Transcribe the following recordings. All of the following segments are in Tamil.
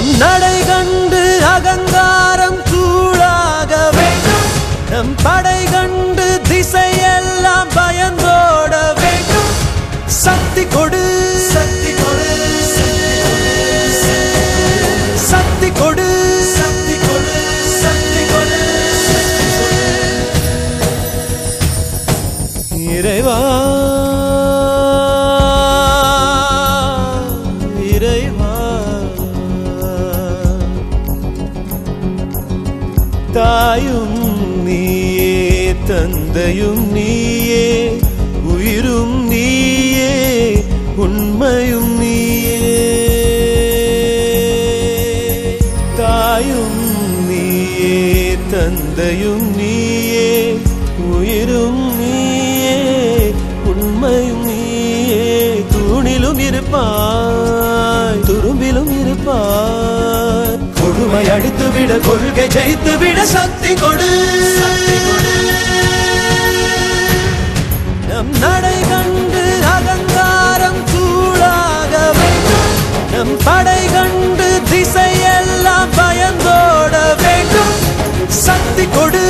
நம் நடை கண்டு அகங்காரம் தூளாக வேண்டும். நம் படை கண்டு திசையெல்லாம் பயந்தோட வேண்டும். சக்தி கொடு, சக்தி கொடு, சக்தி கொடு, சக்தி கொடு, சக்தி கொடு. இறைவா இறைவா, தாயும் நீயே, தந்தையும் நீயே, உயிரும் நீயே, உண்மையும் நீயே. தாயும் நீயே, தந்தையும் நீயே, உயிரும் நீயே, உண்மையும் நீயே. தூணிலும் இருப்பாய், துரும்பிலும் இருப்பாய். கொடுமை அடித்துவிட, கொள்கை ஜெயித்துவிட சக்தி கொடு. நம் நடை கண்டு அகங்காரம் தூளாக வேண்டும். நம் படை கண்டு திசையெல்லாம் பயந்தோட வேண்டும். சக்தி கொடு.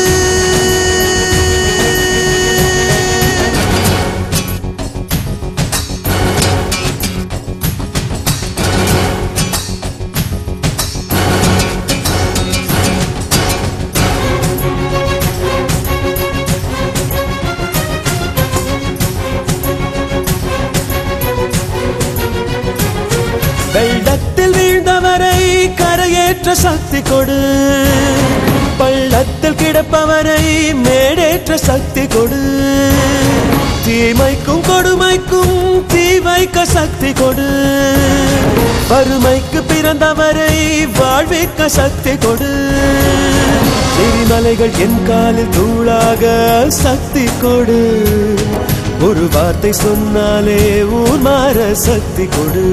வெள்ளத்தில் வீழ்ந்தவரை கரையேற்ற சக்தி கொடு. பள்ளத்தில் கிடப்பவரை மேடேற்ற சக்தி கொடு. தீமைக்கும் கொடுமைக்கும் தீ வைக்க சக்தி கொடு. வறுமைக்கு பிறந்தவரை வாழ்விக்க சக்தி கொடு. எரிமலைகள் என் காலில் தூளாக சக்தி கொடு. ஒரு வார்த்தை சொன்னாலே ஊர் மாற சக்தி கொடு.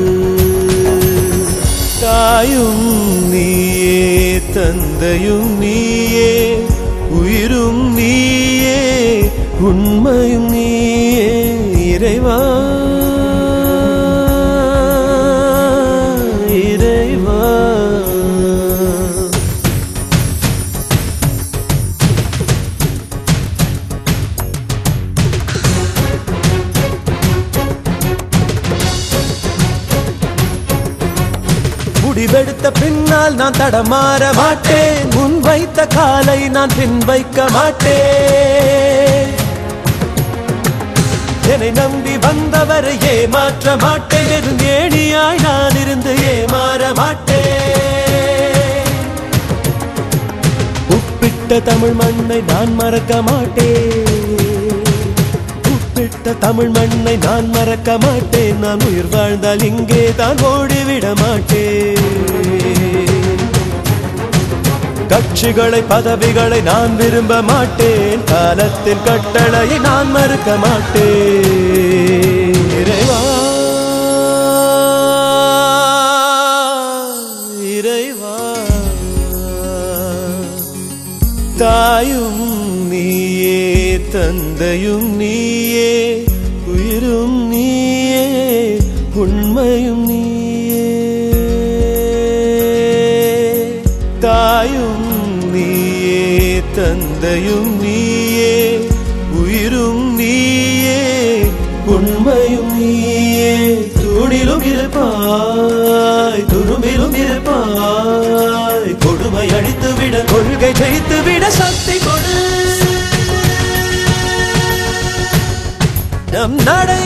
தாயும் நீயே, தந்தையும் நீயே, உயிரும் நீயே, உண்மையும் நீயே. இறைவா இறைவா, முடிவெடுத்த பின்னால் நான் தடமாற மாட்டேன். முன் வைத்த காலை நான் பின் வைக்க மாட்டேன். என்னை நம்பி வந்தவரை ஏமாற்ற மாட்டேன். வெறும் ஏணியாய் நான் இருந்து ஏமாற மாட்டேன். உப்பிட்ட தமிழ் மண்ணை நான் மறக்க மாட்டேன். உப்பிட்ட தமிழ் மண்ணை நான் மறக்க மாட்டேன். நான் உயிர் வாழ்ந்தால் இங்கே தான் ஓடிவிட மாட்டேன். கட்சிகளை பதவிகளை நான் விரும்ப மாட்டேன். காலத்தின் கட்டளையை நான் மறுக்க மாட்டேன். இறைவா இறைவா, தாயும் நீயே, தந்தையும் நீயே, உயிரும் நீயே, உண்மையும் நீயே. தாயும் நீயே, தந்தையும் நீயே, உயிரும் நீயே, உண்மையும் நீயே. தூணிலும் இருப்பாய், துரும்பிலும் இருப்பாய். கொடுமை அடித்துவிட, கொள்கை ஜெயித்துவிட சக்தி கொடு. நம் நடை